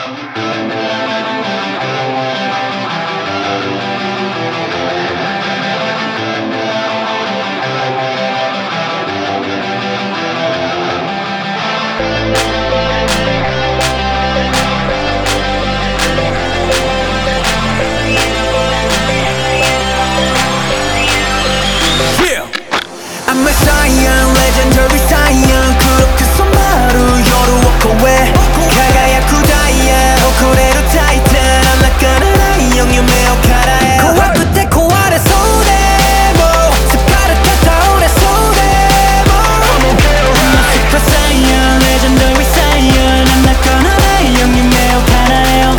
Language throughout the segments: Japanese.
I'm a Saiyan, legendary Saiyan 黒く染まる夜を越え輝くダイヤ遅れるタイタン泣かないよ夢を叶え怖くて壊れそうでも疲れて倒れそうでも I'm a Super Saiyan, legendary Saiyan 泣かないよ夢を叶えよ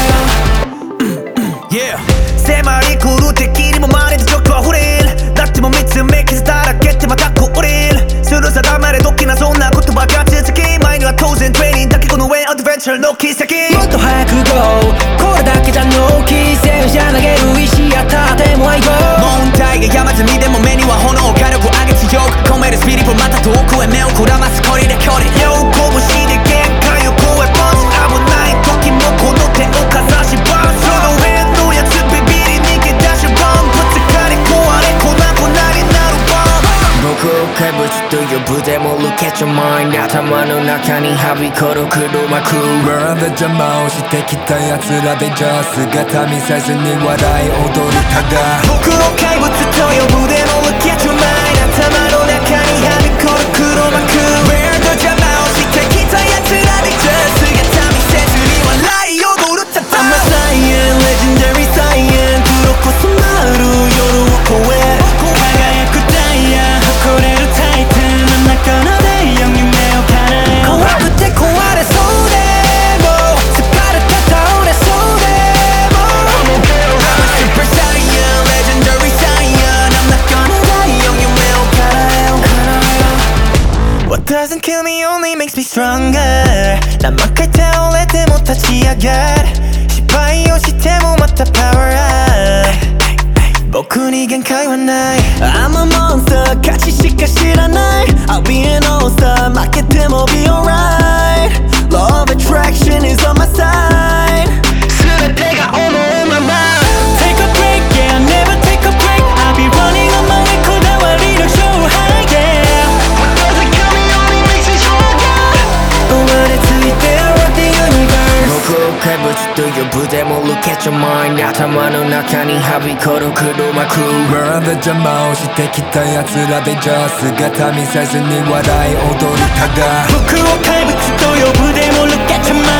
Yeah 迫り来る敵にもまれて状況触れるなっても見つめ傷だらけてまた降りるする定まれドキなそんな言葉が続き前には当然トレーニングだけこの上アドベンチャーの奇跡もっと早く GO これだけじゃの犠牲者投げる石や盾も愛護問題が山積みでも目には炎火力上げ強く込めるスピリットまた遠くへ目をくらますこりで距離両拳で限界を超えパンチ危ない時もこの手をかざしバンその辺のやつビビり逃げ出しバンぶつかり壊れ粉々になるバン僕を怪物と呼ぶでも Look at your mind 頭の中にはびこる黒幕 World で邪魔をしてきた奴らでじゃあ姿見せずに笑い踊りたが僕を怪物と呼ぶでも Look at your mind 頭の中にはびこる黒幕 World で邪魔をしてきた奴らでじゃあ姿見せずに笑い踊るただ I'm a Saiyan, legendary Saiyan 黒く染まる夜を越え輝くダイヤ誇れるタイタン泣かないよ夢を叶え怖くて壊れそうでも疲れて倒れそうでも I'm a Super Saiyan, legendary Saiyan 泣かないよ夢を叶えよ What doesn't kill me only makes me stronger 怠け倒れても立ち上がる失敗をしてもまたパワーアップ僕に限界はない I'm a monster 勝ちしか知らない I'll be an all-star 負けても be alright Law of attraction is on my side 全てが all in my mind Take a break, yeah, never take a break I'll be running on my way こだわりの勝敗 Yeah What doesn't kill me only makes me stronger 生まれついて Rock the universe 僕を怪物と呼ぶでも Look at your mind 頭の中にはびこる黒幕 World で邪魔をしてきた奴らでじゃあ姿見せずに笑い踊りたが僕を怪物と呼ぶでも Look at your mind